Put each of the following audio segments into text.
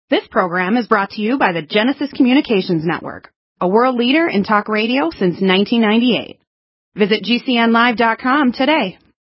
This program is brought to you by the Genesis Communications Network, a world leader in talk radio since 1998. Visit GCNlive.com today.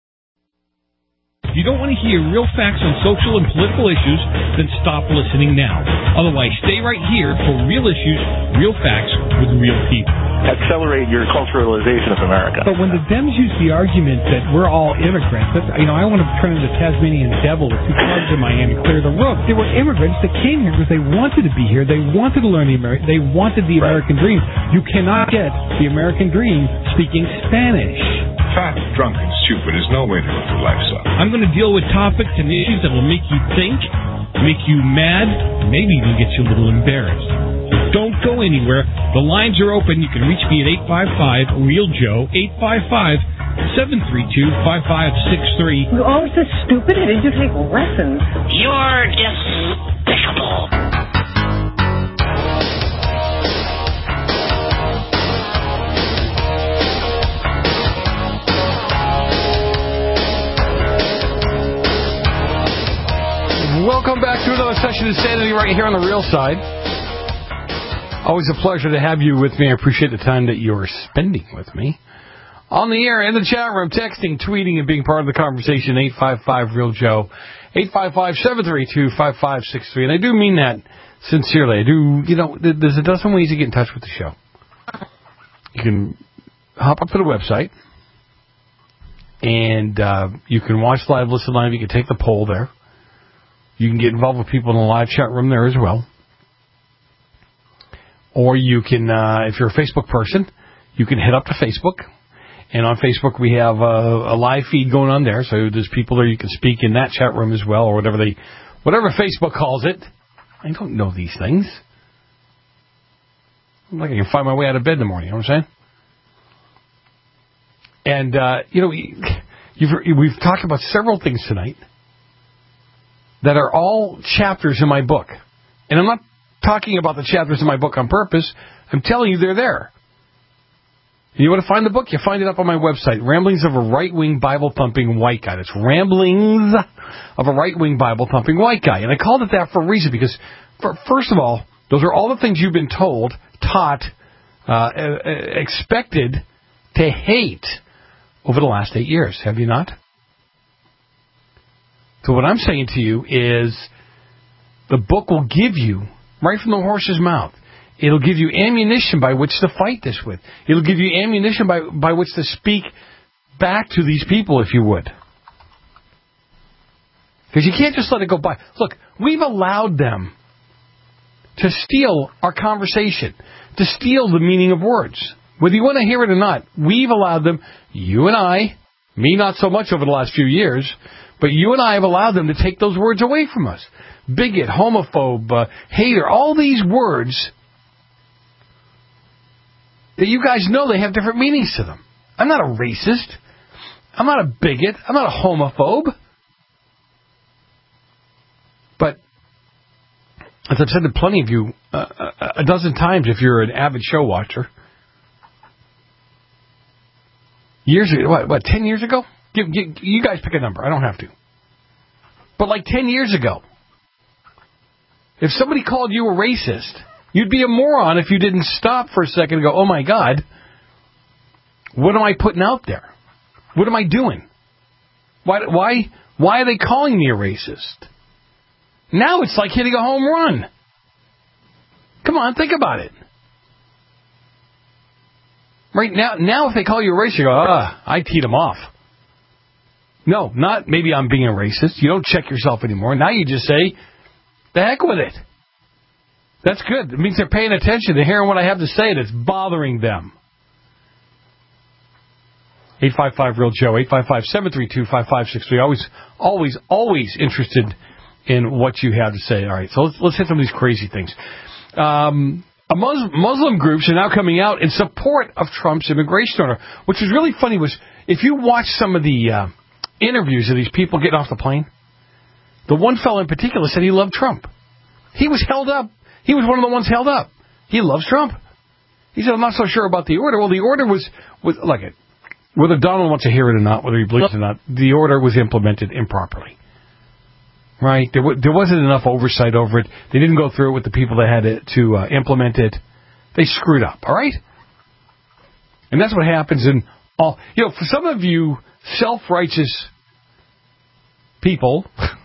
If you don't want to hear real facts on social and political issues, then stop listening now. Otherwise, stay right here for real issues, real facts with real people. Accelerate your culturalization of America. But when the Dems use the argument that we're all immigrants, I want to turn into Tasmanian devil with two clubs in Miami, clear the road. There were immigrants that came here because they wanted to be here. They wanted to learn they wanted the American dream. You cannot get the American dream speaking Spanish. Fat, drunk, and stupid is no way to live through life, son. I'm going to deal with topics and issues that will make you think, make you mad, maybe even get you a little embarrassed. Don't go anywhere. The lines are open. You can reach me at 855-REAL-JOE, 855-732-5563. You're always so stupid. Did you take lessons? You're despicable. Welcome back to another session of Insanity right here on the Real Side. Always a pleasure to have you with me. I appreciate the time that you're spending with me. On the air, in the chat room, texting, tweeting, and being part of the conversation, 855-REAL-JOE, 855-732-5563. And I do mean that sincerely. I do, there's a dozen ways to get in touch with the show. You can hop up to the website, and you can watch live, listen live. You can take the poll there. You can get involved with people in the live chat room there as well. Or you can, if you're a Facebook person, you can head up to Facebook. And on Facebook, we have a live feed going on there. So there's people there you can speak in that chat room as well, or whatever Facebook calls it. I don't know these things. I'm like I can find my way out of bed in the morning, you know what I'm saying? And, we've talked about several things tonight that are all chapters in my book. And I'm not talking about the chapters in my book on purpose. I'm telling you they're there. And you want to find the book? You find it up on my website, Ramblings of a Right-Wing Bible-Thumping White Guy. That's Ramblings of a Right-Wing Bible-Thumping White Guy. And I called it that for a reason, because, first of all, those are all the things you've been told, taught, expected to hate over the last 8 years. Have you not? So what I'm saying to you is the book will give you, right from the horse's mouth, it'll give you ammunition by which to fight this with. It'll give you ammunition by which to speak back to these people, if you would. Because you can't just let it go by. Look, we've allowed them to steal our conversation, to steal the meaning of words. Whether you want to hear it or not, we've allowed them, you and I, me not so much over the last few years, but you and I have allowed them to take those words away from us. Bigot, homophobe, hater, all these words that you guys know they have different meanings to them. I'm not a racist. I'm not a bigot. I'm not a homophobe. But, as I've said to plenty of you a dozen times if you're an avid show watcher, years ago, what 10 years ago? You guys pick a number. I don't have to. But like 10 years ago, if somebody called you a racist, you'd be a moron if you didn't stop for a second and go, oh, my God, what am I putting out there? What am I doing? Why are they calling me a racist? Now it's like hitting a home run. Come on, think about it. Right now if they call you a racist, you go, I teed them off. No, not maybe I'm being a racist. You don't check yourself anymore. Now you just say, the heck with it. That's good. It means they're paying attention. They're hearing what I have to say, and it's bothering them. 855-REAL-JOE, 855-732-5563. Always interested in what you have to say. All right, so let's hit some of these crazy things. Muslim groups are now coming out in support of Trump's immigration order. Which was really funny was, if you watch some of the interviews of these people getting off the plane, the one fellow in particular said he loved Trump. He was held up. He was one of the ones held up. He loves Trump. He said, I'm not so sure about the order. Well, the order was like it. Whether Donald wants to hear it or not, whether he believes it or not, the order was implemented improperly. right? There wasn't enough oversight over it. They didn't go through it with the people that had to implement it. They screwed up, all right? And that's what happens in all... for some of you self-righteous people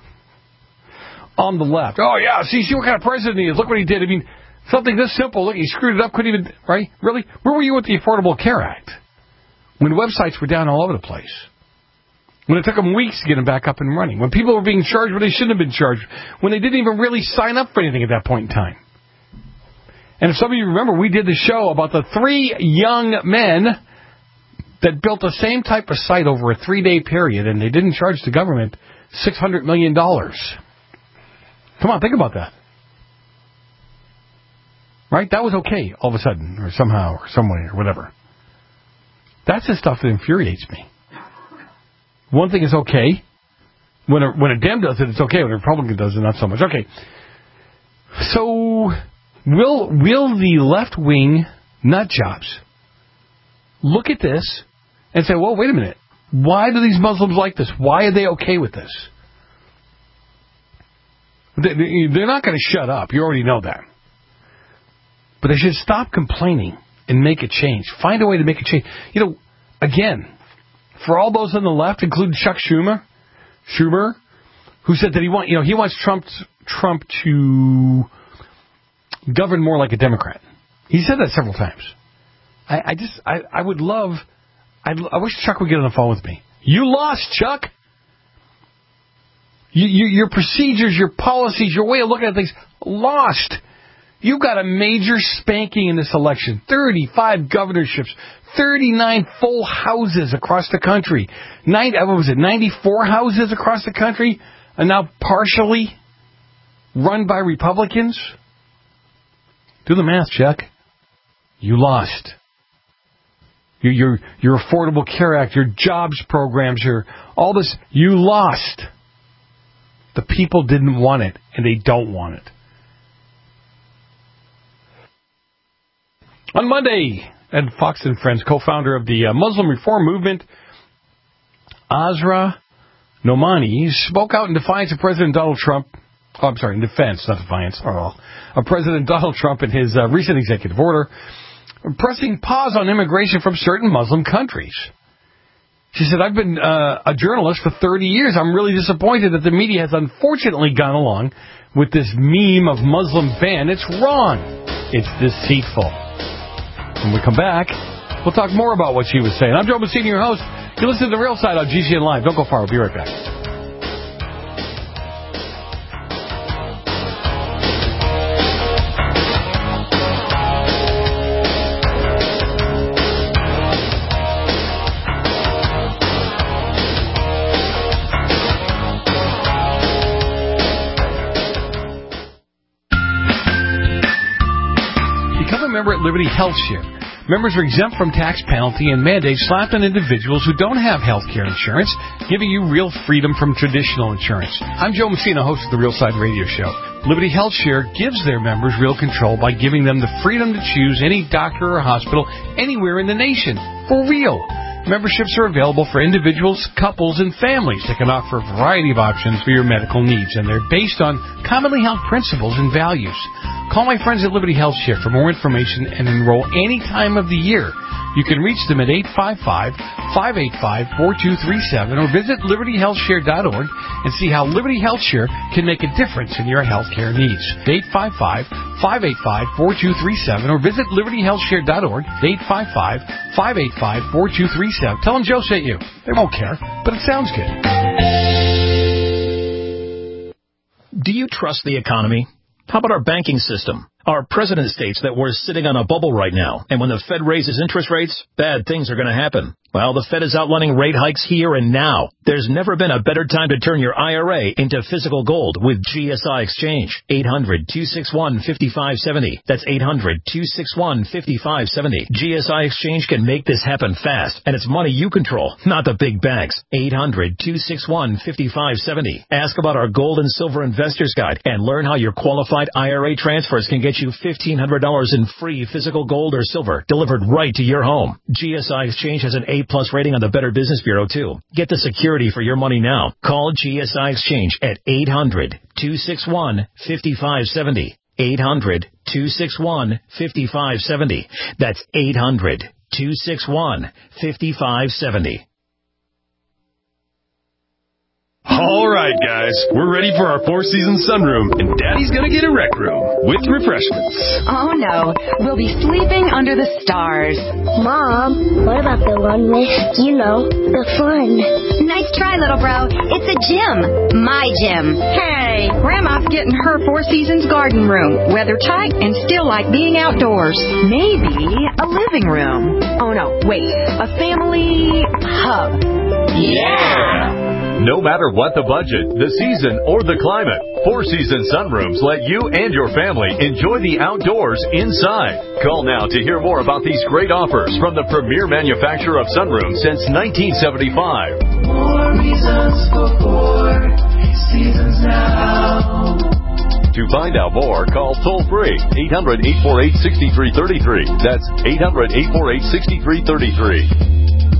on the left, oh, yeah, see what kind of president he is. Look what he did. I mean, something this simple. Look, he screwed it up, couldn't even... Right? Really? Where were you with the Affordable Care Act? When websites were down all over the place. When it took them weeks to get them back up and running. When people were being charged when they shouldn't have been charged. When they didn't even really sign up for anything at that point in time. And if some of you remember, we did the show about the 3 young men that built the same type of site over a 3-day period, and they didn't charge the government $600 million. Come on, think about that. Right? That was okay all of a sudden, or somehow, or some way, or whatever. That's the stuff that infuriates me. One thing is okay. When a Dem does it, it's okay. When a Republican does it, not so much. Okay. So, will the left-wing nut jobs look at this and say, well, wait a minute. Why do these Muslims like this? Why are they okay with this? They're not going to shut up. You already know that. But they should stop complaining and make a change. Find a way to make a change. Again, for all those on the left, including Chuck Schumer, who said that he wants Trump to govern more like a Democrat. He said that several times. I would love... I wish Chuck would get on the phone with me. You lost, Chuck. Your procedures, your policies, your way of looking at things, lost. You got a major spanking in this election. 35 governorships, 39 full houses across the country. 94 houses across the country are now partially run by Republicans? Do the math, Chuck. You lost. Your Affordable Care Act, your jobs programs, all this, you lost. The people didn't want it, and they don't want it. On Monday, Ed Fox and Friends, co-founder of the Muslim Reform Movement, Azra Nomani, spoke out in defiance of President Donald Trump. Oh, I'm sorry, in defense, not defiance. Of President Donald Trump and his recent executive order, pressing pause on immigration from certain Muslim countries. She said, I've been a journalist for 30 years. I'm really disappointed that the media has unfortunately gone along with this meme of Muslim ban. It's wrong. It's deceitful. When we come back, we'll talk more about what she was saying. I'm Joe Messina, your host. You listen to The Real Side on GCN Live. Don't go far. We'll be right back. Member at Liberty Health Share. Members are exempt from tax penalty and mandates slapped on individuals who don't have health care insurance, giving you real freedom from traditional insurance. I'm Joe Messina, host of the Real Side Radio Show. Liberty Health Share gives their members real control by giving them the freedom to choose any doctor or hospital anywhere in the nation. For real. Memberships are available for individuals, couples, and families that can offer a variety of options for your medical needs, and they're based on commonly held principles and values. Call my friends at Liberty Health Share for more information and enroll any time of the year. You can reach them at 855-585-4237 or visit libertyhealthshare.org and see how Liberty Health Share can make a difference in your health care needs. 855-585-4237 or visit libertyhealthshare.org. 855-585-4237. Tell them Joe sent you. They won't care, but it sounds good. Do you trust the economy? How about our banking system? Our president states that we're sitting on a bubble right now, and when the Fed raises interest rates, bad things are going to happen. Well, the Fed is outlining rate hikes here and now. There's never been a better time to turn your IRA into physical gold with GSI Exchange. 800-261-5570. That's 800-261-5570. GSI Exchange can make this happen fast, and it's money you control, not the big banks. 800-261-5570. Ask about our Gold and Silver Investors Guide and learn how your qualified IRA transfers can get get you $1,500 in free physical gold or silver delivered right to your home. GSI Exchange has an A-plus rating on the Better Business Bureau, too. Get the security for your money now. Call GSI Exchange at 800-261-5570. 800-261-5570. That's 800-261-5570. All right, guys, we're ready for our four-season sunroom, and Daddy's gonna get a rec room with refreshments. Oh, no. We'll be sleeping under the stars. Mom, what about the one with, the fun? Nice try, little bro. It's a gym. My gym. Hey, Grandma's getting her Four Seasons garden room. Weather tight and still like being outdoors. Maybe a living room. Oh, no, wait. A family hub. Yeah! No matter what the budget, the season, or the climate, Four Seasons Sunrooms let you and your family enjoy the outdoors inside. Call now to hear more about these great offers from the premier manufacturer of sunrooms since 1975. More reasons for Four Seasons now. To find out more, call toll-free 800-848-6333. That's 800-848-6333.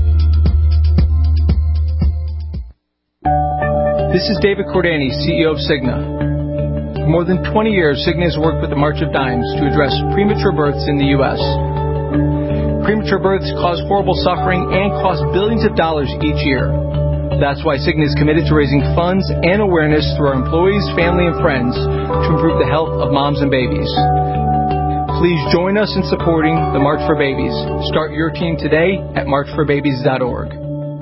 This is David Cordani, CEO of Cigna. For more than 20 years, Cigna has worked with the March of Dimes to address premature births in the U.S. Premature births cause horrible suffering and cost billions of dollars each year. That's why Cigna is committed to raising funds and awareness through our employees, family, and friends to improve the health of moms and babies. Please join us in supporting the March for Babies. Start your team today at marchforbabies.org.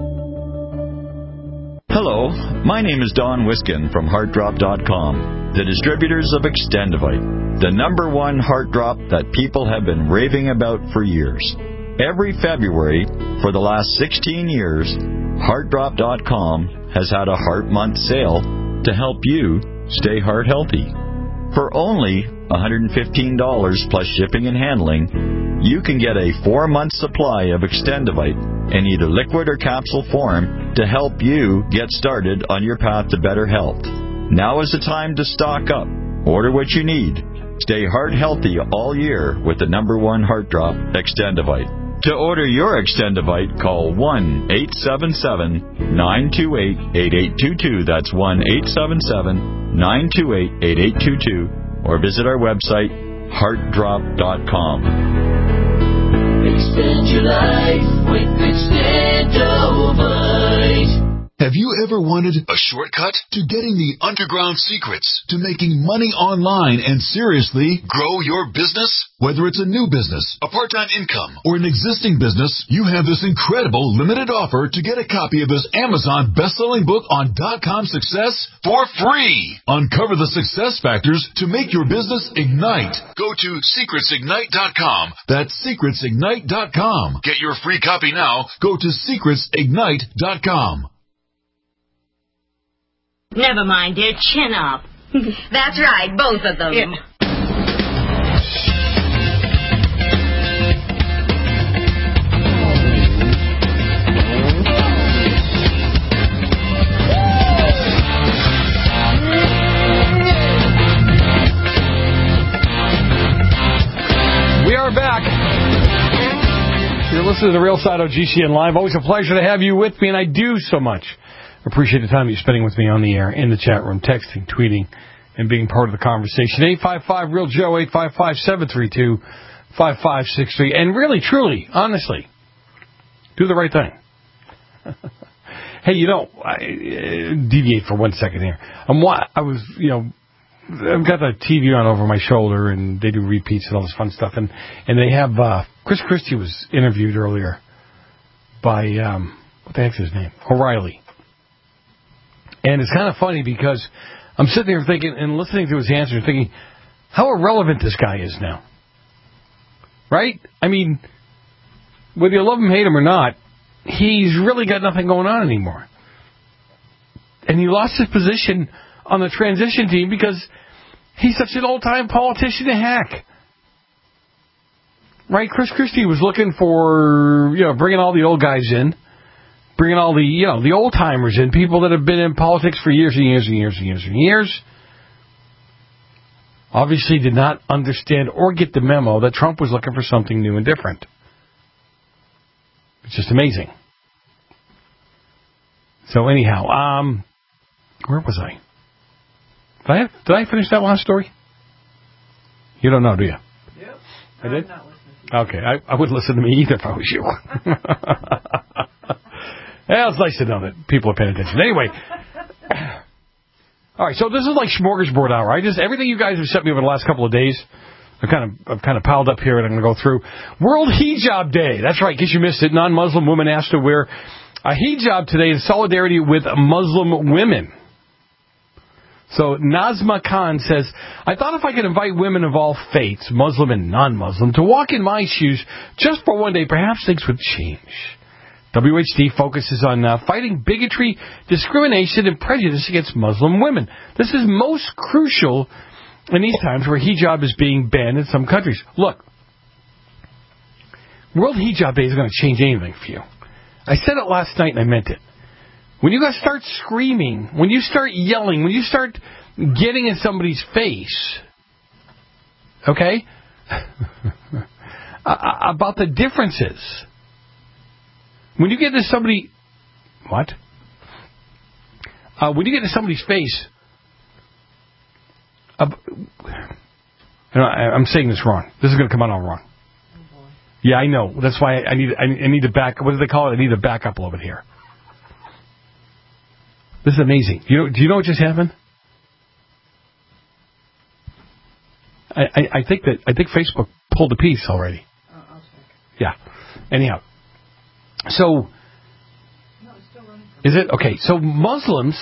Hello, my name is Don Wiskin from HeartDrop.com, the distributors of Extendivite, the #1 heart drop that people have been raving about for years. Every February for the last 16 years, HeartDrop.com has had a Heart Month sale to help you stay heart healthy. For only $115 plus shipping and handling, you can get a 4-month supply of Extendivite in either liquid or capsule form to help you get started on your path to better health. Now is the time to stock up. Order what you need. Stay heart healthy all year with the #1 heart drop, Extendivite. To order your Extendivite, call 1-877-928-8822. That's 1-877-928-8822. Or visit our website, heartdrop.com. Extend your life with Extendivite. Have you ever wanted a shortcut to getting the underground secrets to making money online and seriously grow your business? Whether it's a new business, a part-time income, or an existing business, you have this incredible limited offer to get a copy of this Amazon best-selling book on .com success for free. Uncover the success factors to make your business ignite. Go to secretsignite.com. That's secretsignite.com. Get your free copy now. Go to secretsignite.com. Never mind, dear. Chin up. That's right, both of them. Yeah. We are back. You're listening to The Real Side of GCN Live. Always a pleasure to have you with me, and I do so much appreciate the time you're spending with me on the air, in the chat room, texting, tweeting, and being part of the conversation. 855-REAL-JOE, 855-732-5563. And really, truly, honestly, do the right thing. Hey, deviate for 1 second here. I've got the TV on over my shoulder, and they do repeats and all this fun stuff. And they have, Chris Christie was interviewed earlier by, what the heck's his name? O'Reilly. And it's kind of funny because I'm sitting there thinking and listening to his answer and thinking, how irrelevant this guy is now. Right? I mean, whether you love him, hate him, or not, he's really got nothing going on anymore. And he lost his position on the transition team because he's such an old-time politician to hack. Right? Chris Christie was looking for, bringing all the old guys in. Bringing all the old-timers in, people that have been in politics for years and years and years and years and years. obviously did not understand or get the memo that Trump was looking for something new and different. It's just amazing. So anyhow, where was I? Did I finish that last story? You don't know, do you? Yep. I did? Okay, I wouldn't listen to me either if I was you. Well, it's nice to know that people are paying attention. Anyway. All right, so this is like smorgasbord hour. Everything you guys have sent me over the last couple of days, I've kind of piled up here, and I'm going to go through. World Hijab Day. That's right, in case you missed it. Non-Muslim women asked to wear a hijab today in solidarity with Muslim women. So Nazma Khan says, I thought if I could invite women of all faiths, Muslim and non-Muslim, to walk in my shoes just for one day, perhaps things would change. WHD focuses on fighting bigotry, discrimination, and prejudice against Muslim women. This is most crucial in these times where hijab is being banned in some countries. Look, World Hijab Day isn't going to change anything for you. I said it last night and I meant it. When you guys start screaming, when you start yelling, when you start getting in somebody's face, okay, about the differences. When you get to somebody... What? When you get to somebody's face... I'm saying this wrong. This is going to come out all wrong. Oh, yeah, I know. That's why I need to back... What do they call it? I need to back up a little bit here. This is amazing. Do you know what just happened? I think Facebook pulled a piece already. I'll check. Yeah. Anyhow. So, is it okay? So Muslims,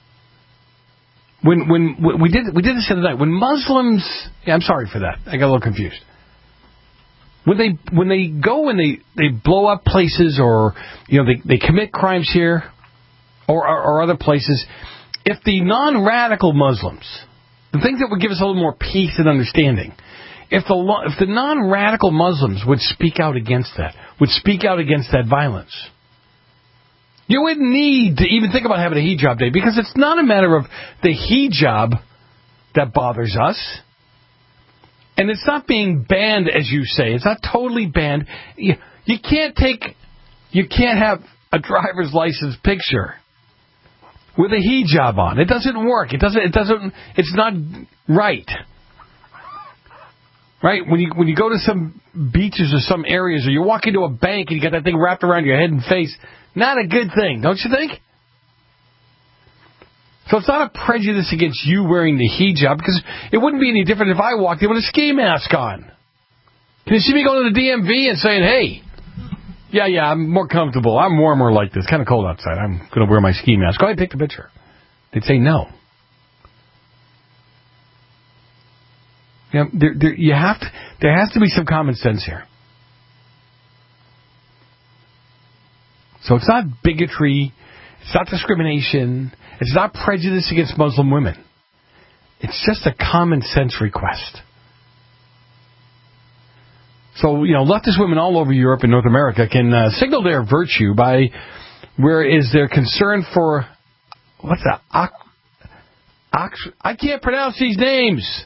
when we did this the other night. When Muslims, I'm sorry for that. I got a little confused. When they go and they blow up places, or they commit crimes here, or other places, if the non-radical Muslims, the things that would give us a little more peace and understanding, if the non-radical Muslims would speak out against that, violence, you wouldn't need to even think about having a hijab day, because it's not a matter of the hijab that bothers us. And it's not being banned, as you say. It's not totally banned. You can't have a driver's license picture with a hijab on. It doesn't work. It's not right. Right? When you go to some beaches or some areas, or you walk into a bank and you got that thing wrapped around your head and face, not a good thing, don't you think? So it's not a prejudice against you wearing the hijab, because it wouldn't be any different if I walked in with a ski mask on. Can you see me going to the DMV and saying, hey, yeah, I'm more comfortable. I'm warmer like this. Kind of cold outside. I'm going to wear my ski mask. Go ahead, take the picture. They'd say no. There has to be some common sense here. So it's not bigotry. It's not discrimination. It's not prejudice against Muslim women. It's just a common sense request. So, leftist women all over Europe and North America can signal their virtue by where is their concern for, what's that? I can't pronounce these names.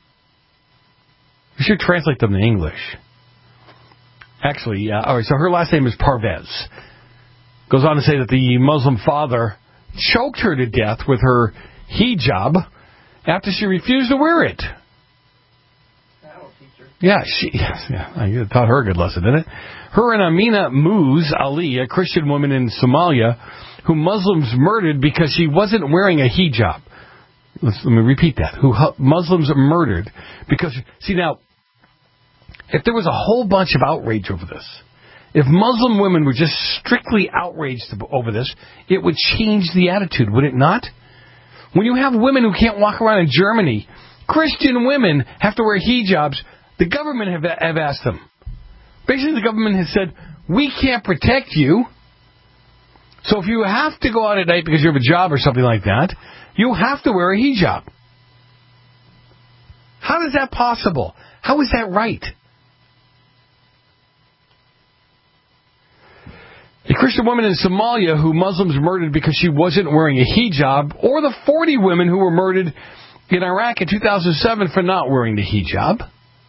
We should translate them in English. Actually, all right, so her last name is Parvez. Goes on to say that the Muslim father choked her to death with her hijab after she refused to wear it. Yeah, I taught her a good lesson, didn't it? Her and Amina Muz Ali, a Christian woman in Somalia, who Muslims murdered because she wasn't wearing a hijab. Let me repeat that. Who Muslims murdered because... See, now, if there was a whole bunch of outrage over this, if Muslim women were just strictly outraged over this, it would change the attitude, would it not? When you have women who can't walk around in Germany, Christian women have to wear hijabs, the government have asked them. Basically, the government has said, we can't protect you. So if you have to go out at night because you have a job or something like that, you have to wear a hijab. How is that possible? How is that right? A Christian woman in Somalia who Muslims murdered because she wasn't wearing a hijab, or the 40 women who were murdered in Iraq in 2007 for not wearing the hijab.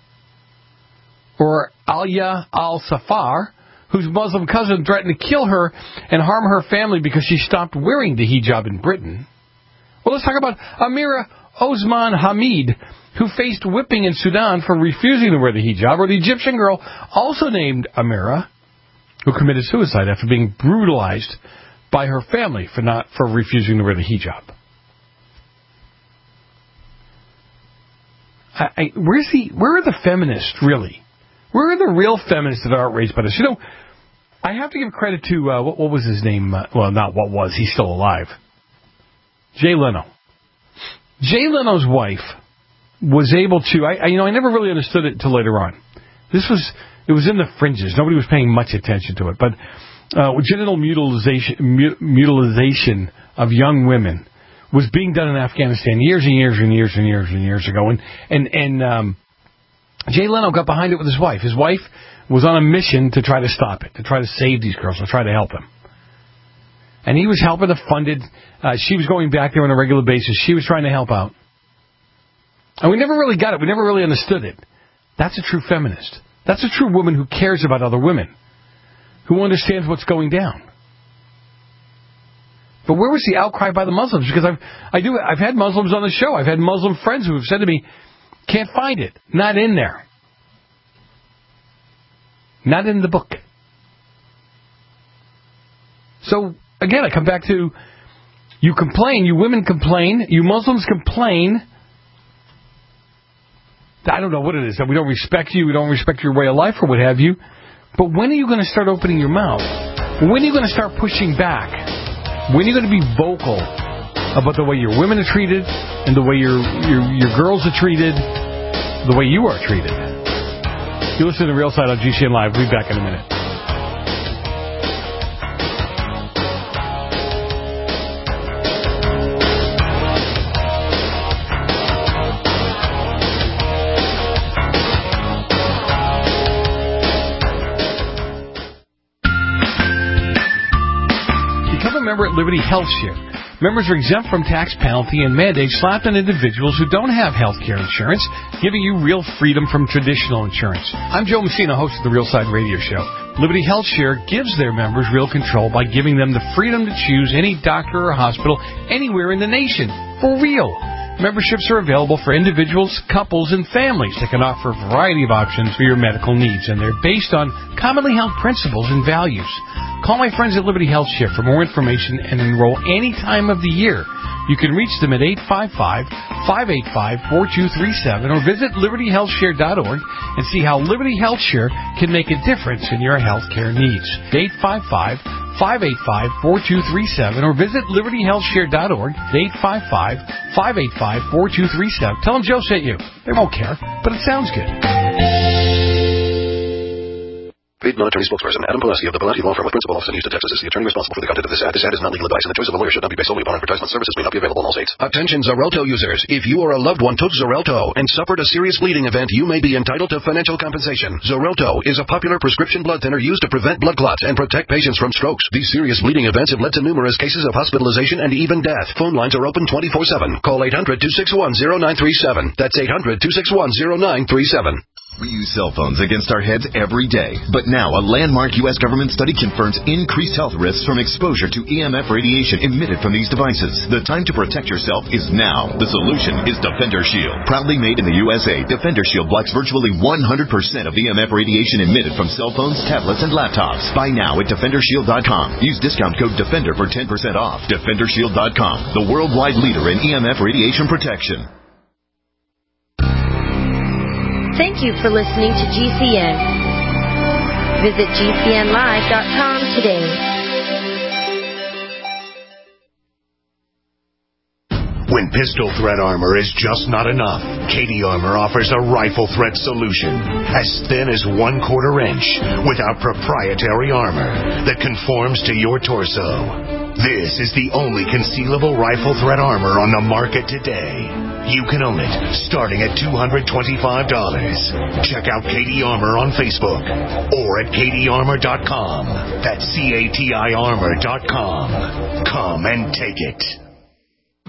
Or Alia al-Safar, whose Muslim cousin threatened to kill her and harm her family because she stopped wearing the hijab in Britain. Well, let's talk about Amira Osman Hamid, who faced whipping in Sudan for refusing to wear the hijab, or the Egyptian girl also named Amira, who committed suicide after being brutalized by her family for refusing to wear the hijab. Where are the feminists, really? Where are the real feminists that are outraged by this? You know, I have to give credit to, what was his name? Well, not what was, he's still alive. Jay Leno. Jay Leno's wife was able to, I never really understood it until later on. It was in the fringes. Nobody was paying much attention to it. But genital mutilization of young women was being done in Afghanistan years and years and years and years and years ago. And Jay Leno got behind it with his wife. His wife was on a mission to try to stop it, to try to save these girls, to try to help them. And he was helping to fund it. She was going back there on a regular basis. She was trying to help out. And we never really got it. We never really understood it. That's a true feminist. That's a true woman who cares about other women, who understands what's going down. But where was the outcry by the Muslims? Because I've had Muslims on the show. I've had Muslim friends who have said to me, can't find it. Not in there. Not in the book. So, again, I come back to, you complain, you women complain, you Muslims complain. I don't know what it is, that we don't respect you, we don't respect your way of life or what have you. But when are you going to start opening your mouth? When are you going to start pushing back? When are you going to be vocal about the way your women are treated and the way your girls are treated, the way you are treated? You listen to Real Side on GCN Live. We'll be back in a minute. Become a member at Liberty Health Share. Members are exempt from tax penalty and mandates slapped on individuals who don't have health care insurance, giving you real freedom from traditional insurance. I'm Joe Messina, host of the Real Side Radio Show. Liberty Health Share gives their members real control by giving them the freedom to choose any doctor or hospital anywhere in the nation. For real. Memberships are available for individuals, couples, and families that can offer a variety of options for your medical needs, and they're based on commonly held principles and values. Call my friends at Liberty Health Share for more information and enroll any time of the year. You can reach them at 855-585-4237 or visit libertyhealthshare.org and see how Liberty Health Share can make a difference in your health care needs. 855-585-4237 or visit libertyhealthshare.org. 855-585-4237. Tell them Joe sent you. They won't care, but it sounds good. Paid non-attorney spokesperson Adam Pulaski of the Pulaski Law Firm with principal office in Houston, Texas is the attorney responsible for the content of this ad. This ad is not legal advice, and the choice of a lawyer should not be based solely upon advertisement. Services may not be available in all states. Attention Xarelto users. If you or a loved one took Xarelto and suffered a serious bleeding event, you may be entitled to financial compensation. Xarelto is a popular prescription blood thinner used to prevent blood clots and protect patients from strokes. These serious bleeding events have led to numerous cases of hospitalization and even death. Phone lines are open 24/7. Call 800-261-0937. That's 800-261-0937. We use cell phones against our heads every day. But now, a landmark U.S. government study confirms increased health risks from exposure to EMF radiation emitted from these devices. The time to protect yourself is now. The solution is Defender Shield. Proudly made in the USA, Defender Shield blocks virtually 100% of EMF radiation emitted from cell phones, tablets, and laptops. Buy now at DefenderShield.com. Use discount code DEFENDER for 10% off. DefenderShield.com, the worldwide leader in EMF radiation protection. Thank you for listening to GCN. Visit GCNlive.com today. When pistol threat armor is just not enough, Katie Armor offers a rifle threat solution as thin as 1/4 inch with our proprietary armor that conforms to your torso. This is the only concealable rifle threat armor on the market today. You can own it starting at $225. Check out Katie Armor on Facebook or at katiearmor.com. That's CATI armor.com. Come and take it.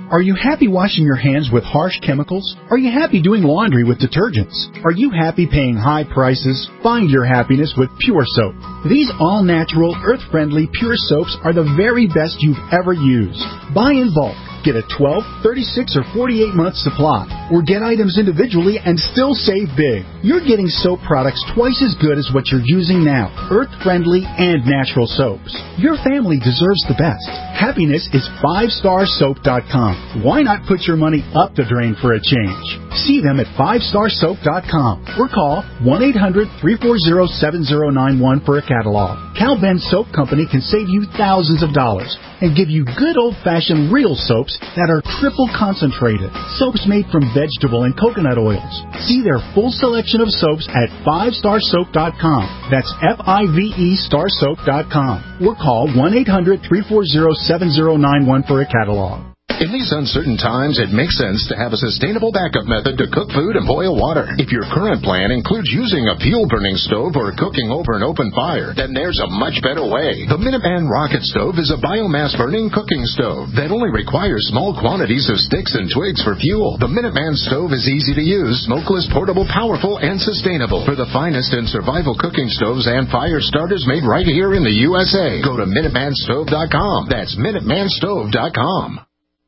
Are you happy washing your hands with harsh chemicals? Are you happy doing laundry with detergents? Are you happy paying high prices? Find your happiness with Pure Soap. These all-natural, earth-friendly Pure Soaps are the very best you've ever used. Buy in bulk. Get a 12, 36, or 48-month supply. Or get items individually and still save big. You're getting soap products twice as good as what you're using now. Earth-friendly and natural soaps. Your family deserves the best. Happiness is 5starsoap.com. Why not put your money up the drain for a change? See them at 5starsoap.com or call 1-800-340-7091 for a catalog. Cal Ben Soap Company can save you thousands of dollars and give you good old-fashioned real soaps that are triple concentrated. Soaps made from vegetable and coconut oils. See their full selection of soaps at 5starsoap.com. That's F-I-V-E starsoap.com. Or call 1-800-340-7091 for a catalog. In these uncertain times, it makes sense to have a sustainable backup method to cook food and boil water. If your current plan includes using a fuel-burning stove or cooking over an open fire, then there's a much better way. The Minuteman Rocket Stove is a biomass-burning cooking stove that only requires small quantities of sticks and twigs for fuel. The Minuteman Stove is easy to use, smokeless, portable, powerful, and sustainable. For the finest in survival cooking stoves and fire starters made right here in the USA, go to MinutemanStove.com. That's MinutemanStove.com.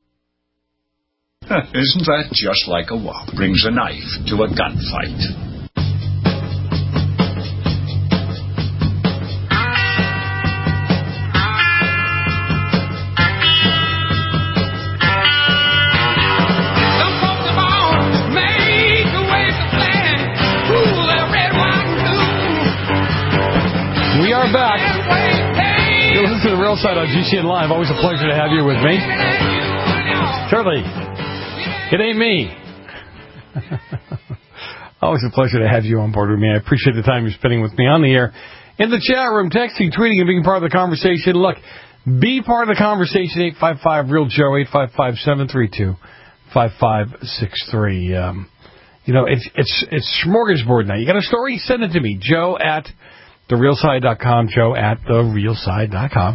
Isn't that just like a wop? Brings a knife to a gunfight. We are back. You're listening to The Real Side on GCN Live. Always a pleasure to have you with me. Shirley. It ain't me. Always a pleasure to have you on board with me. I appreciate the time you're spending with me on the air. In the chat room, texting, tweeting, and being part of the conversation. Look, be part of the conversation. 855-REAL-JOE, 855-732-5563. It's smorgasbord night. You got a story? Send it to me. Joe at TheRealSide.com. Joe at TheRealSide.com.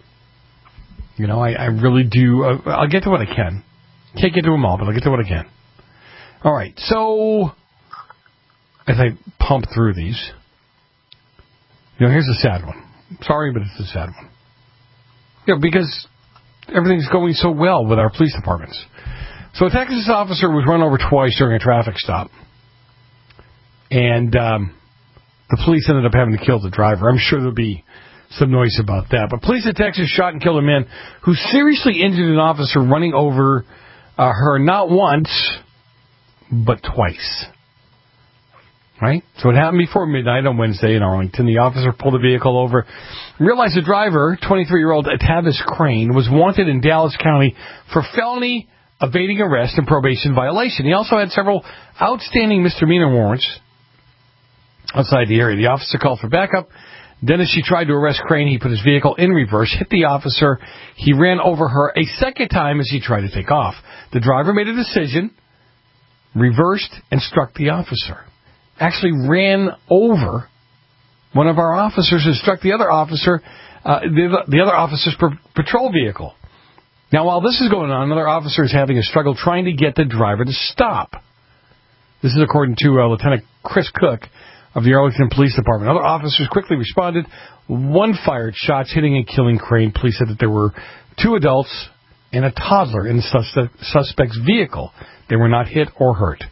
I really do. I'll get to what I can. Can't get to them all, but I'll get to what I can. All right, so as I pump through these, here's a sad one. Sorry, but it's a sad one. Because everything's going so well with our police departments. So a Texas officer was run over twice during a traffic stop. And the police ended up having to kill the driver. I'm sure there'll be some noise about that. But police in Texas shot and killed a man who seriously injured an officer running over her not once, but twice. Right? So it happened before midnight on Wednesday in Arlington. The officer pulled the vehicle over, realized the driver, 23-year-old Tavis Crane, was wanted in Dallas County for felony evading arrest and probation violation. He also had several outstanding misdemeanor warrants outside the area. The officer called for backup. Then as she tried to arrest Crane, he put his vehicle in reverse, hit the officer. He ran over her a second time as he tried to take off. The driver made a decision, reversed, and struck the officer. Actually ran over one of our officers and struck the other officer, the other officer's patrol vehicle. Now, while this is going on, another officer is having a struggle trying to get the driver to stop. This is according to Lieutenant Chris Cook of the Arlington Police Department. Other officers quickly responded. One fired shots, hitting and killing Crane. Police said that there were 2 adults and a toddler in the suspect's vehicle. They were not hit or hurt.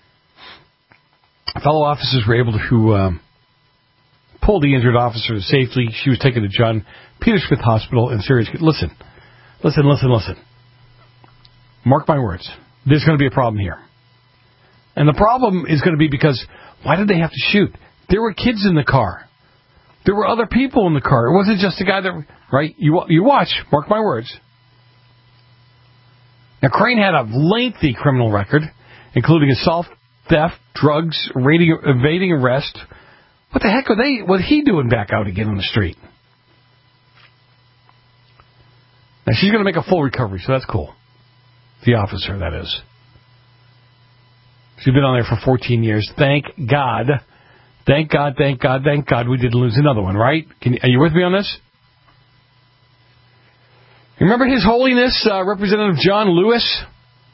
Fellow officers were able to pull the injured officer to safety. She was taken to John Peter Smith Hospital in serious... Listen. Mark my words. There's going to be a problem here. And the problem is going to be because... Why did they have to shoot? There were kids in the car. There were other people in the car. It wasn't just a guy that... Right? You watch. Mark my words. Now, Crane had a lengthy criminal record, including assault, theft, drugs, evading arrest. What the heck was he doing back out again on the street? Now, she's going to make a full recovery, so that's cool. The officer, that is. She's been on there for 14 years. Thank God. Thank God we didn't lose another one, right? Are you with me on this? You remember His Holiness Representative John Lewis?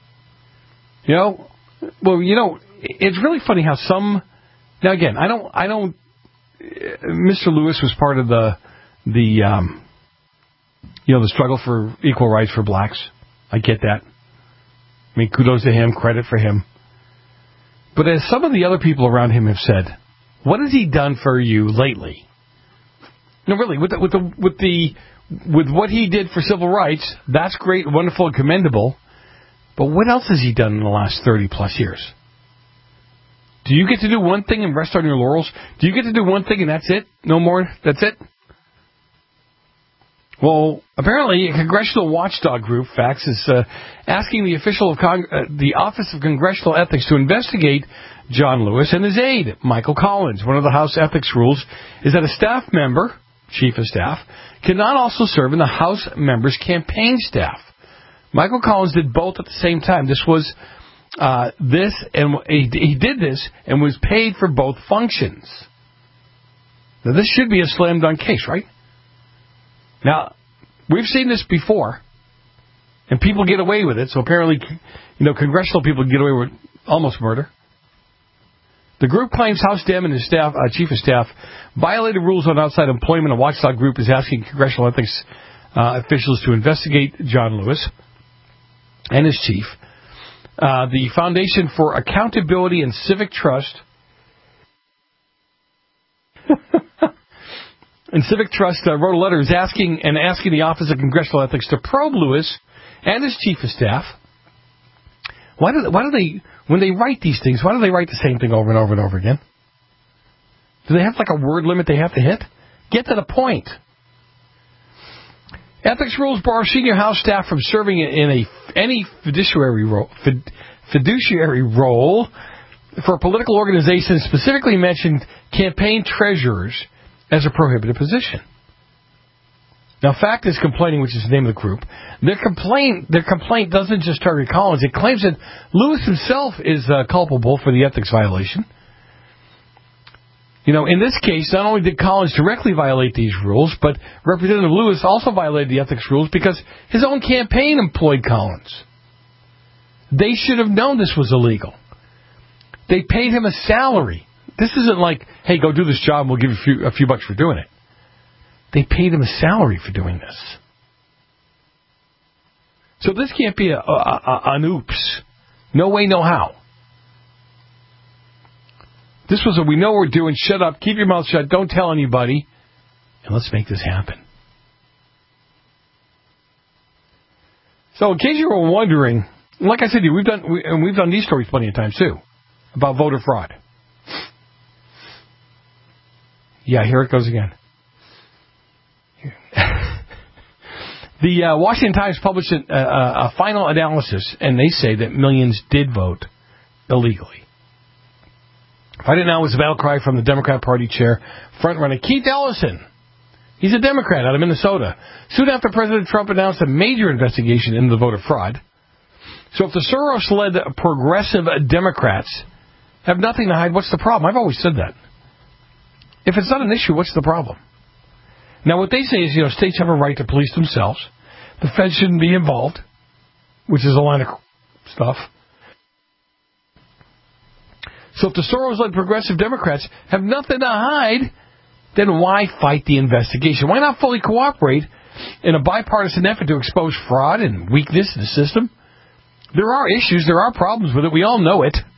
It's really funny how some. Now again, I don't. Mr. Lewis was part of the struggle for equal rights for blacks. I get that. I mean, kudos to him, credit for him. But as some of the other people around him have said, what has he done for you lately? No, really, with what he did for civil rights, that's great, wonderful, and commendable. But what else has he done in the last 30 plus years? Do you get to do one thing and rest on your laurels? Do you get to do one thing and that's it? No more? That's it? Well, apparently a congressional watchdog group, FACTS, is asking the official of the Office of Congressional Ethics to investigate John Lewis and his aide, Michael Collins. One of the House ethics rules is that a staff member, chief of staff, cannot also serve in the House member's campaign staff. Michael Collins did both at the same time. He did this and was paid for both functions. Now, this should be a slam dunk case, right? Now, we've seen this before, and people get away with it. So apparently, congressional people get away with almost murder. The group claims House Dem and his staff, chief of staff violated rules on outside employment. A watchdog group is asking congressional ethics officials to investigate John Lewis and his chief. The Foundation for Accountability and Civic Trust wrote a letter asking the Office of Congressional Ethics to probe Lewis and his chief of staff. Why do they, when they write these things, why do they write the same thing over and over and over again? Do they have like a word limit they have to hit? Get to the point. Ethics rules bar senior House staff from serving in any fiduciary role for a political organization, specifically mentioned campaign treasurers as a prohibited position. Now, FACT is complaining, which is the name of the group. Their complaint doesn't just target Collins. It claims that Lewis himself is culpable for the ethics violation. In this case, not only did Collins directly violate these rules, but Representative Lewis also violated the ethics rules because his own campaign employed Collins. They should have known this was illegal. They paid him a salary. This isn't like, hey, go do this job and we'll give you a few bucks for doing it. They paid him a salary for doing this. So this can't be an oops. No way, no how. This was we know what we're doing, shut up, keep your mouth shut, don't tell anybody, and let's make this happen. So in case you were wondering, like I said, we've done these stories plenty of times too, about voter fraud. Yeah, here it goes again. The Washington Times published a final analysis, and they say that millions did vote illegally. Fight It Now was a battle cry from the Democrat Party chair, frontrunner Keith Ellison. He's a Democrat out of Minnesota. Soon after President Trump announced a major investigation into the voter fraud. So if the Soros-led progressive Democrats have nothing to hide, what's the problem? I've always said that. If it's not an issue, what's the problem? Now, what they say is, states have a right to police themselves. The feds shouldn't be involved, which is a line of stuff. So if the Soros-led progressive Democrats have nothing to hide, then why fight the investigation? Why not fully cooperate in a bipartisan effort to expose fraud and weakness in the system? There are issues, there are problems with it. We all know it.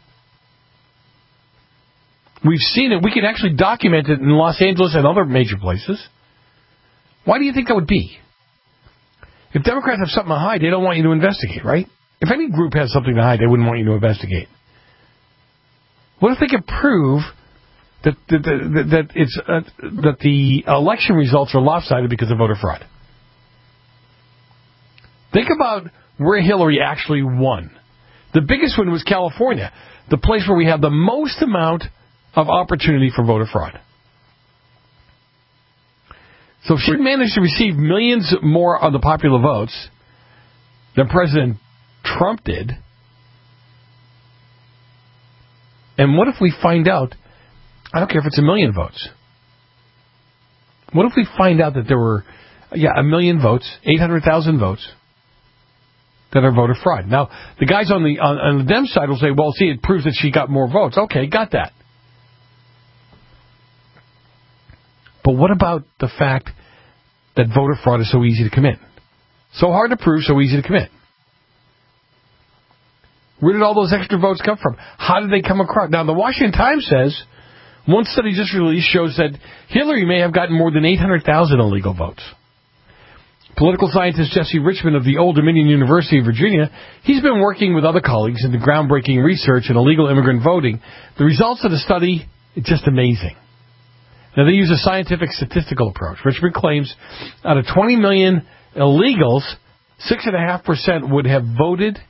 We've seen it. We can actually document it in Los Angeles and other major places. Why do you think that would be? If Democrats have something to hide, they don't want you to investigate, right? If any group has something to hide, they wouldn't want you to investigate. What if they could prove that the election results are lopsided because of voter fraud? Think about where Hillary actually won. The biggest one was California, the place where we have the most amount of opportunity for voter fraud. So if she managed to receive millions more of the popular votes than President Trump did, and what if we find out, I don't care if it's 1 million votes, what if we find out that there were 1 million votes, 800,000 votes that are voter fraud. Now, the guys on the Dem side will say, well, see, it proves that she got more votes. Okay, got that. But what about the fact that voter fraud is so easy to commit? So hard to prove, so easy to commit. Where did all those extra votes come from? How did they come across? Now, the Washington Times says, one study just released shows that Hillary may have gotten more than 800,000 illegal votes. Political scientist Jesse Richmond of the Old Dominion University of Virginia, he's been working with other colleagues in the groundbreaking research in illegal immigrant voting. The results of the study are just amazing. Now, they use a scientific statistical approach. Richmond claims out of 20 million illegals, 6.5% would have voted,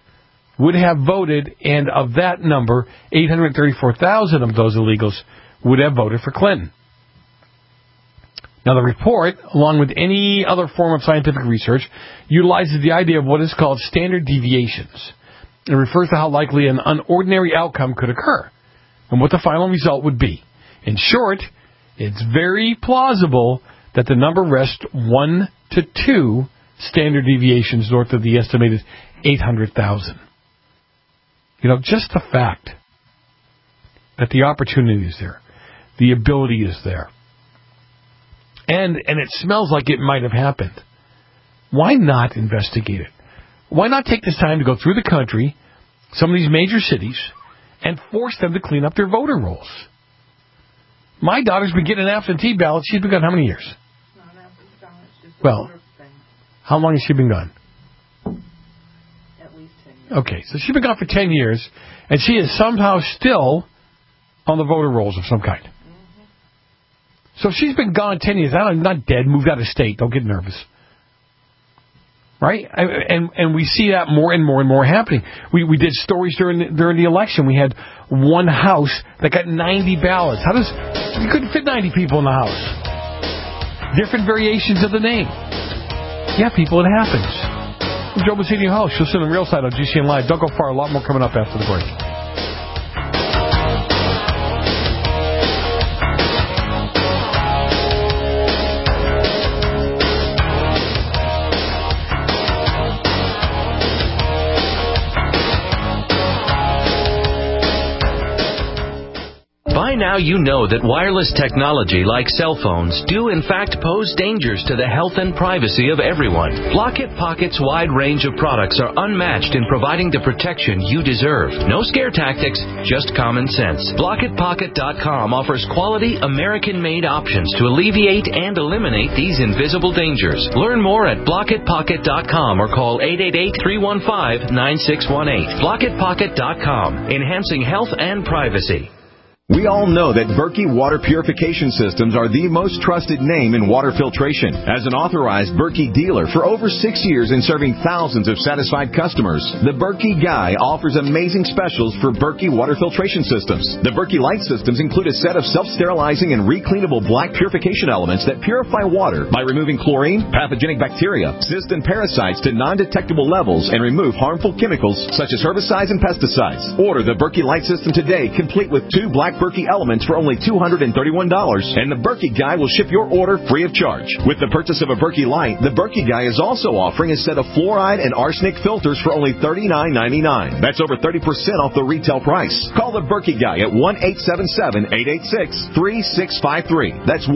and of that number, 834,000 of those illegals would have voted for Clinton. Now, the report, along with any other form of scientific research, utilizes the idea of what is called standard deviations. It refers to how likely an unordinary outcome could occur and what the final result would be. In short, it's very plausible that the number rests 1 to 2 standard deviations north of the estimated 800,000. Just the fact that the opportunity is there, the ability is there, and it smells like it might have happened. Why not investigate it? Why not take this time to go through the country, some of these major cities, and force them to clean up their voter rolls? My daughter's been getting an absentee ballot. She's been gone how many years? Well, how long has she been gone? At least 10 years. Okay, so she's been gone for 10 years, and she is somehow still on the voter rolls of some kind. So she's been gone 10 years. I'm not dead, moved out of state. Don't get nervous. Right? And we see that more and more and more happening. We did stories during the election. We had one house that got 90 ballots. You couldn't fit 90 people in the house. Different variations of the name. Yeah, people, it happens. I'm Joe Bassini, host. You'll see on the real side on GCN Live. Don't go far. A lot more coming up after the break. By now you know that wireless technology like cell phones do in fact pose dangers to the health and privacy of everyone. Blockit Pocket's wide range of products are unmatched in providing the protection you deserve. No scare tactics, just common sense. BlockitPocket.com offers quality American-made options to alleviate and eliminate these invisible dangers. Learn more at BlockitPocket.com or call 888-315-9618. BlockitPocket.com, enhancing health and privacy. We all know that Berkey Water Purification Systems are the most trusted name in water filtration. As an authorized Berkey dealer for over 6 years and serving thousands of satisfied customers, the Berkey Guy offers amazing specials for Berkey Water Filtration Systems. The Berkey Light Systems include a set of self-sterilizing and recleanable black purification elements that purify water by removing chlorine, pathogenic bacteria, cysts, and parasites to non-detectable levels and remove harmful chemicals such as herbicides and pesticides. Order the Berkey Light System today, complete with 2 black Berkey elements for only $231, and the Berkey Guy will ship your order free of charge. With the purchase of a Berkey Light, the Berkey Guy is also offering a set of fluoride and arsenic filters for only $39.99. That's over 30% off the retail price. Call the Berkey Guy at 1-877-886-3653. That's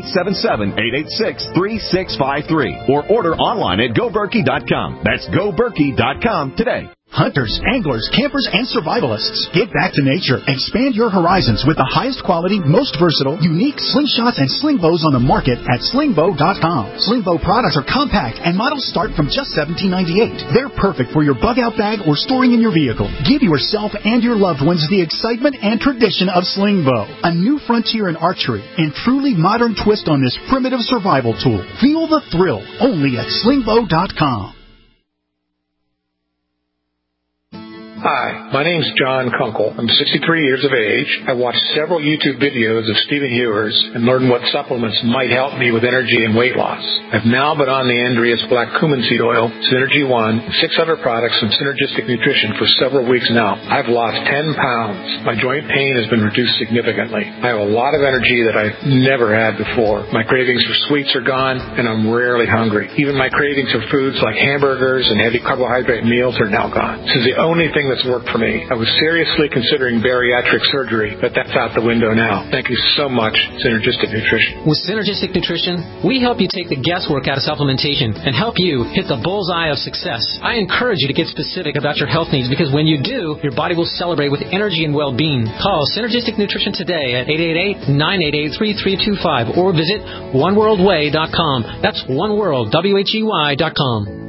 1-877-886-3653. Or order online at GoBerkey.com. That's GoBerkey.com today. Hunters, anglers, campers, and survivalists. Get back to nature. Expand your horizons with the highest quality, most versatile, unique slingshots and sling bows on the market at slingbow.com. Sling bow products are compact and models start from just $17.98. They're perfect for your bug out bag or storing in your vehicle. Give yourself and your loved ones the excitement and tradition of sling bow. A new frontier in archery and truly modern twist on this primitive survival tool. Feel the thrill only at slingbow.com. Hi, my name's John Kunkel. I'm 63 years of age. I watched several YouTube videos of Stephen Hewers and learned what supplements might help me with energy and weight loss. I've now been on the Andreas Black Cumin Seed Oil, Synergy One, 6 other products from Synergistic Nutrition for several weeks now. I've lost 10 pounds. My joint pain has been reduced significantly. I have a lot of energy that I've never had before. My cravings for sweets are gone, and I'm rarely hungry. Even my cravings for foods like hamburgers and heavy carbohydrate meals are now gone. This is the only thing that's worked for me. I was seriously considering bariatric surgery, but that's out the window now. Thank you so much, Synergistic Nutrition. With Synergistic Nutrition, we help you take the guesswork out of supplementation and help you hit the bullseye of success. I encourage you to get specific about your health needs because when you do, your body will celebrate with energy and well-being. Call Synergistic Nutrition today at 888-988-3325 or visit oneworldway.com. That's oneworld.com.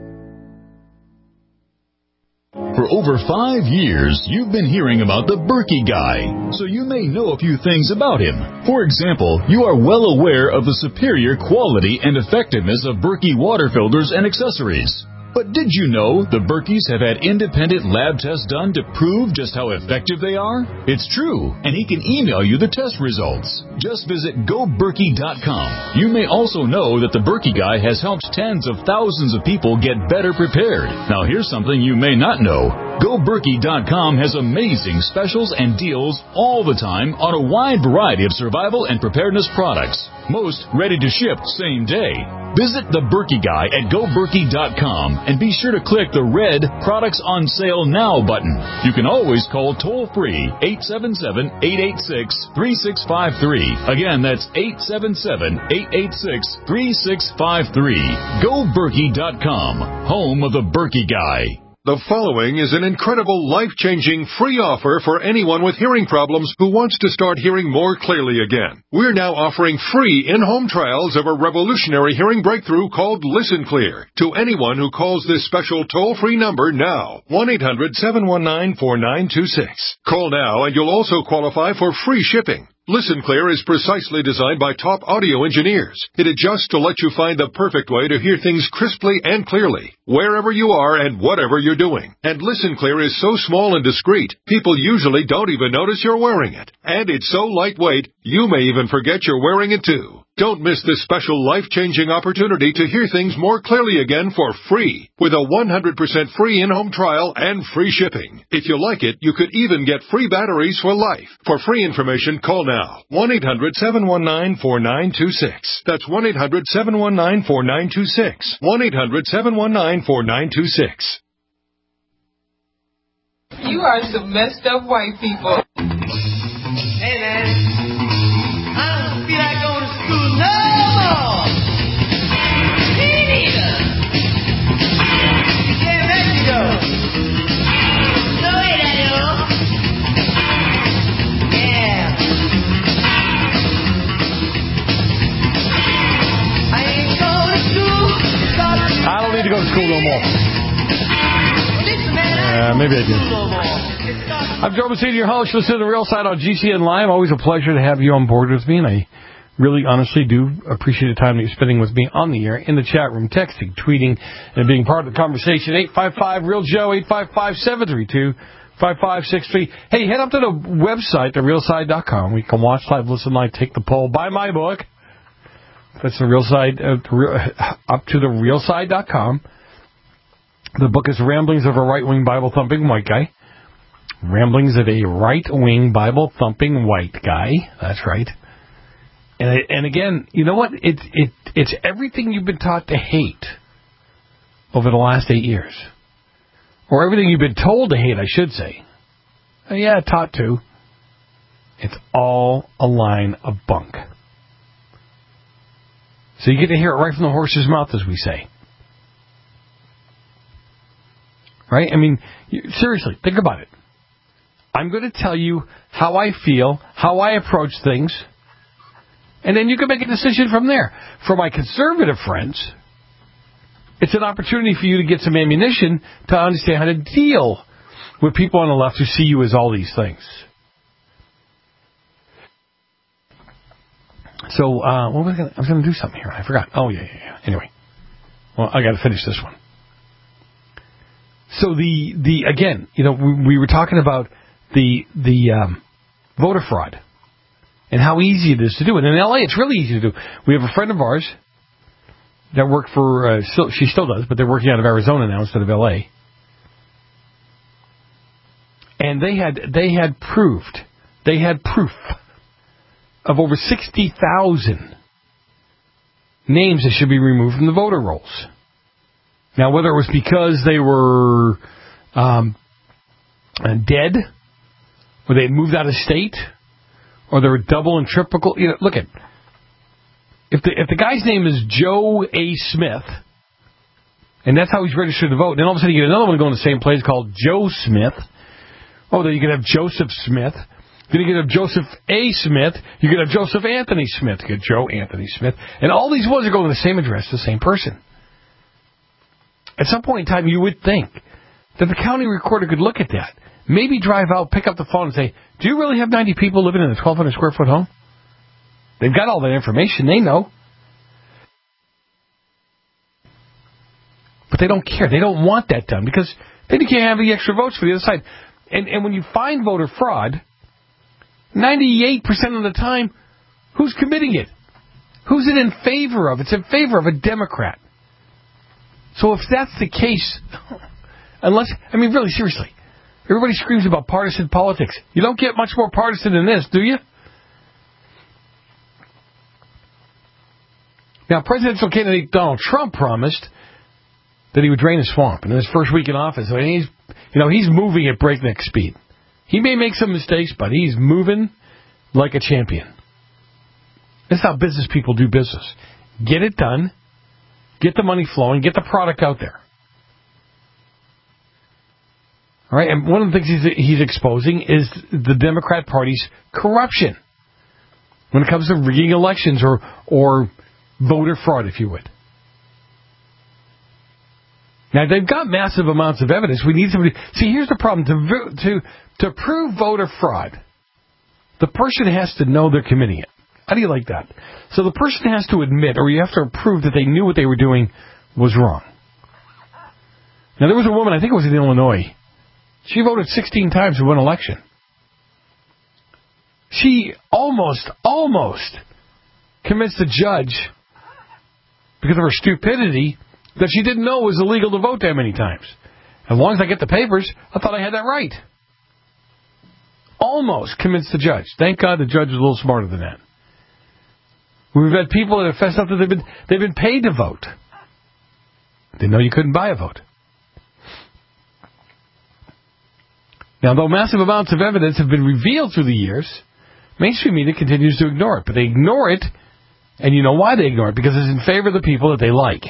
For over 5 years, you've been hearing about the Berkey Guy, so you may know a few things about him. For example, you are well aware of the superior quality and effectiveness of Berkey water filters and accessories. But did you know the Berkeys have had independent lab tests done to prove just how effective they are? It's true, and he can email you the test results. Just visit GoBerkey.com. You may also know that the Berkey Guy has helped tens of thousands of people get better prepared. Now here's something you may not know. GoBerkey.com has amazing specials and deals all the time on a wide variety of survival and preparedness products. Most ready to ship same day. Visit the Berkey Guy at GoBerkey.com and be sure to click the red Products on Sale Now button. You can always call toll-free 877-886-3653. Again, that's 877-886-3653. GoBerkey.com, home of the Berkey Guy. The following is an incredible, life-changing, free offer for anyone with hearing problems who wants to start hearing more clearly again. We're now offering free in-home trials of a revolutionary hearing breakthrough called Listen Clear to anyone who calls this special toll-free number now, 1-800-719-4926. Call now and you'll also qualify for free shipping. Listen Clear is precisely designed by top audio engineers. It adjusts to let you find the perfect way to hear things crisply and clearly, wherever you are and whatever you're doing. And Listen Clear is so small and discreet, people usually don't even notice you're wearing it. And it's so lightweight, you may even forget you're wearing it too. Don't miss this special life-changing opportunity to hear things more clearly again for free with a 100% free in-home trial and free shipping. If you like it, you could even get free batteries for life. For free information, call now. 1-800-719-4926. That's 1-800-719-4926. 1-800-719-4926. You are some messed up white people. Hey, man. I don't feel like going to school no more. Me neither. You can't make me go. No way, Daddy-o. Yeah. I ain't going to school. I don't need to go to school no more. Maybe I do. I'm Joe Messina, your host. Listen to The Real Side on GCN Live. Always a pleasure to have you on board with me, and I really honestly do appreciate the time that you're spending with me on the air, in the chat room, texting, tweeting, and being part of the conversation. 855-REAL-JOE, 855-732-5563. Hey, head up to the website, therealside.com. We can watch live, listen live, take the poll, buy my book. That's the Real Side, up to therealside.com. The book is Ramblings of a Right-Wing Bible-Thumping White Guy. Ramblings of a Right-Wing Bible-Thumping White Guy. That's right. And again, you know what? It's everything you've been taught to hate over the last 8 years. Or everything you've been told to hate, I should say. Yeah, taught to. It's all a line of bunk. So you get to hear it right from the horse's mouth, as we say. Right? I mean, seriously, think about it. I'm going to tell you how I feel, how I approach things, and then you can make a decision from there. For my conservative friends, it's an opportunity for you to get some ammunition to understand how to deal with people on the left who see you as all these things. So, I was going to do something here. I forgot. Oh, yeah. Anyway. Well, I got to finish this one. So again, we were talking about the voter fraud and how easy it is to do it. In L.A., it's really easy to do. We have a friend of ours that worked for, she still does, but they're working out of Arizona now instead of L.A. And they had proof of over 60,000 names that should be removed from the voter rolls. Now, whether it was because they were dead, or they had moved out of state, or they were double and triple, look at, if the guy's name is Joe A. Smith, and that's how he's registered to vote, then all of a sudden you get another one going to the same place called Joe Smith. Oh, then you could have Joseph Smith. Then you could have Joseph A. Smith. You could have Joseph Anthony Smith. You could Joe Anthony Smith. And all these ones are going to the same address, the same person. At some point in time, you would think that the county recorder could look at that. Maybe drive out, pick up the phone and say, do you really have 90 people living in a 1,200 square foot home? They've got all that information. They know. But they don't care. They don't want that done because then you can't have the extra votes for the other side. And when you find voter fraud, 98% of the time, who's committing it? Who's it in favor of? It's in favor of a Democrat. So if that's the case, really seriously, everybody screams about partisan politics. You don't get much more partisan than this, do you? Now, presidential candidate Donald Trump promised that he would drain the swamp in his first week in office. I mean, he's moving at breakneck speed. He may make some mistakes, but he's moving like a champion. That's how business people do business. Get it done, get the money flowing, get the product out there. All right, and one of the things he's exposing is the Democrat Party's corruption when it comes to rigging elections or voter fraud, if you would. Now, they've got massive amounts of evidence. We need somebody... See, here's the problem. To prove voter fraud, the person has to know they're committing it. How do you like that? So the person has to admit, or you have to prove that they knew what they were doing was wrong. Now, there was a woman, I think it was in Illinois. She voted 16 times in one election. She almost convinced the judge, because of her stupidity, that she didn't know it was illegal to vote that many times. As long as I get the papers, I thought I had that right. Almost convinced the judge. Thank God the judge was a little smarter than that. We've had people that have fessed up that they've been paid to vote. Didn't know you couldn't buy a vote. Now, though massive amounts of evidence have been revealed through the years, mainstream media continues to ignore it. But they ignore it, and you know why they ignore it? Because it's in favor of the people that they like.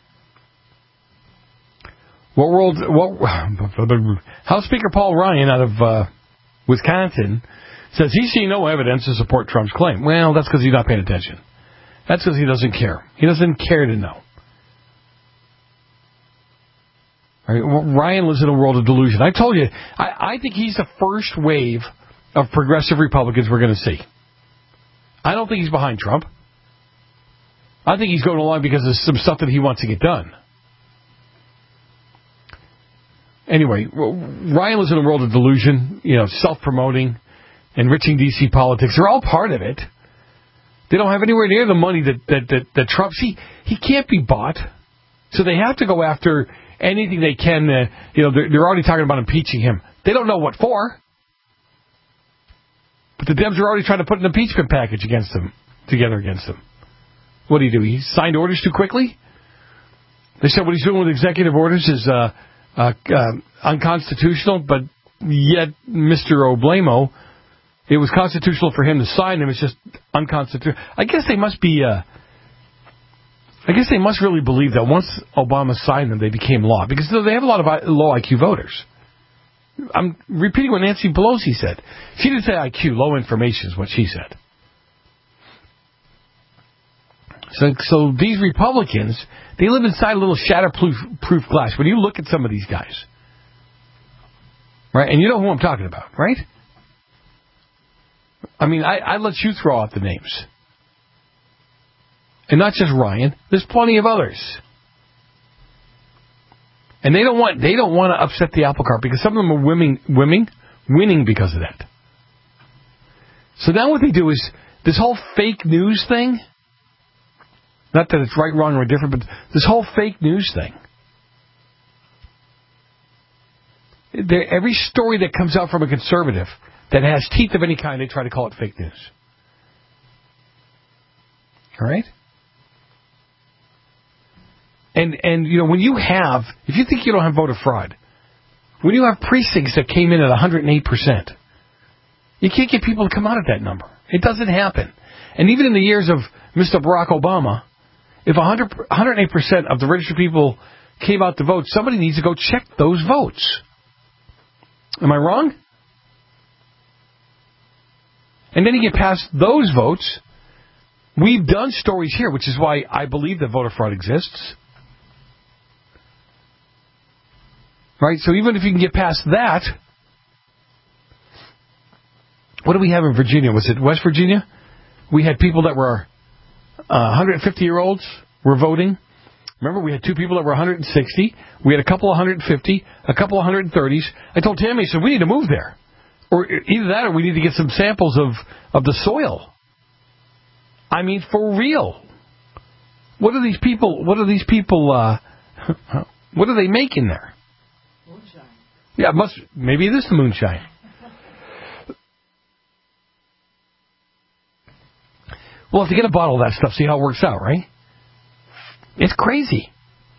House Speaker Paul Ryan out of Wisconsin says he's seen no evidence to support Trump's claim. Well, that's because he's not paying attention. That's because he doesn't care. He doesn't care to know. All right, Ryan lives in a world of delusion. I told you, I think he's the first wave of progressive Republicans we're going to see. I don't think he's behind Trump. I think he's going along because of some stuff that he wants to get done. Anyway, Ryan lives in a world of delusion, self-promoting, enriching D.C. politics. They're all part of it. They don't have anywhere near the money that Trump... See, he can't be bought, so they have to go after anything they can. They're already talking about impeaching him. They don't know what for. But the Dems are already trying to put an impeachment package together against him. What do? He signed orders too quickly? They said what he's doing with executive orders is... unconstitutional, but yet Mr. Oblamo, it was constitutional for him to sign them. It's just unconstitutional. I guess they must really believe that once Obama signed them, they became law, because they have a lot of low IQ voters. I'm repeating what Nancy Pelosi said. She didn't say IQ, low information is what she said. So these Republicans, they live inside a little shatterproof glass. When you look at some of these guys, right, and you know who I'm talking about, right? I mean, I let you throw out the names. And not just Ryan. There's plenty of others. And they don't want to upset the apple cart because some of them are winning because of that. So now what they do is this whole fake news thing. Not that it's right, wrong, or different, but this whole fake news thing. Every story that comes out from a conservative that has teeth of any kind, they try to call it fake news. All right? And you know, when you have, if you think you don't have voter fraud, when you have precincts that came in at 108%, you can't get people to come out at that number. It doesn't happen. And even in the years of Mr. Barack Obama, if 108% of the registered people came out to vote, somebody needs to go check those votes. Am I wrong? And then you get past those votes. We've done stories here, which is why I believe that voter fraud exists. Right? So even if you can get past that, what do we have in Virginia? Was it West Virginia? We had people that were 150-year-olds were voting. Remember, we had two people that were 160. We had a couple 150, a couple 130s. I told Tammy, I said, we need to move there. Or either that or we need to get some samples of the soil. I mean, for real. What are these people, what are they making there? Moonshine. Yeah, maybe it is the moonshine. We'll have to get a bottle of that stuff, see how it works out, right? It's crazy.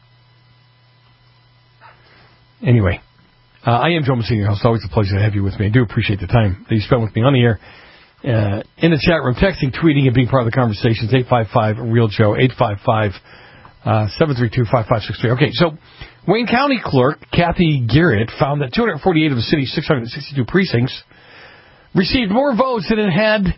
Anyway, I am Joe Messina. It's always a pleasure to have you with me. I do appreciate the time that you spend with me on the air. In the chat room, texting, tweeting, and being part of the conversations, 855-REAL-JOE, 855-732-5563. Okay, so Wayne County Clerk Kathy Garrett found that 248 of the city's 662 precincts received more votes than had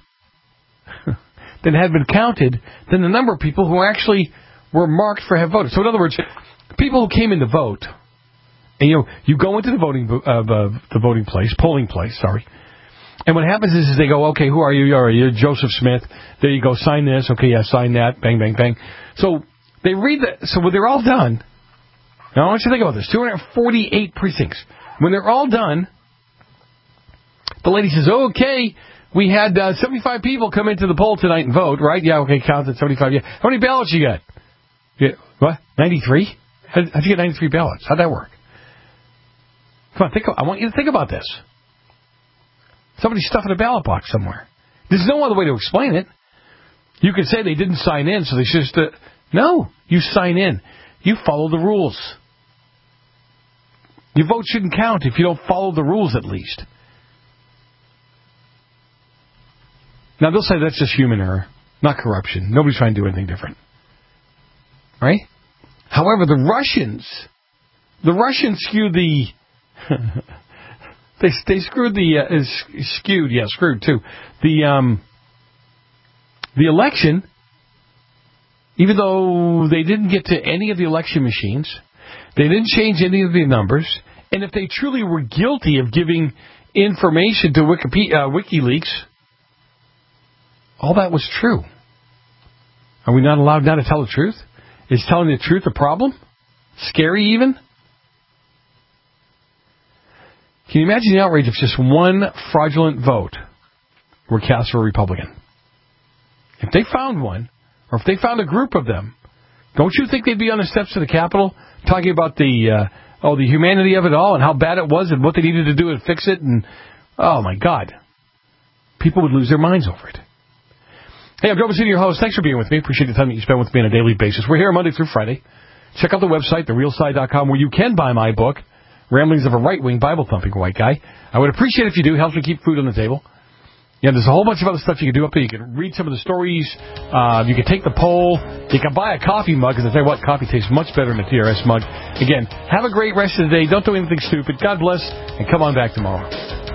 been counted than the number of people who actually were marked for have voted. So in other words, people who came in to vote, and you go into the polling place, and what happens is they go, okay, who are you? You're Joseph Smith. There you go, sign this. Okay, yeah, sign that. Bang, bang, bang. So they read that. So when they're all done, now I want you to think about this: 248 precincts. When they're all done, the lady says, okay, we had 75 people come into the poll tonight and vote, right? Yeah, okay, counted 75. Yeah. How many ballots you got? Yeah, what? 93? How'd you get 93 ballots? How'd that work? Come on, I want you to think about this. Somebody's stuffing a ballot box somewhere. There's no other way to explain it. You could say they didn't sign in, so they should just... No, you sign in. You follow the rules. Your vote shouldn't count if you don't follow the rules, at least. Now, they'll say that's just human error, not corruption. Nobody's trying to do anything different. Right? However, the Russians skewed the... they screwed the... screwed too. The election, even though they didn't get to any of the election machines, they didn't change any of the numbers, and if they truly were guilty of giving information to WikiLeaks, all that was true. Are we not allowed now to tell the truth? Is telling the truth a problem? Scary even? Can you imagine the outrage if just one fraudulent vote were cast for a Republican? If they found one, or if they found a group of them, don't you think they'd be on the steps of the Capitol talking about the humanity of it all and how bad it was and what they needed to do to fix it? And oh my God, people would lose their minds over it. Hey, I'm Joe Messina, your host. Thanks for being with me. Appreciate the time that you spend with me on a daily basis. We're here Monday through Friday. Check out the website, therealside.com, where you can buy my book, Ramblings of a Right-Wing Bible-Thumping White Guy. I would appreciate it if you do. Helps me keep food on the table. Yeah, there's a whole bunch of other stuff you can do up there. You can read some of the stories. You can take the poll. You can buy a coffee mug, because I tell you what, coffee tastes much better than a TRS mug. Again, have a great rest of the day. Don't do anything stupid. God bless, and come on back tomorrow.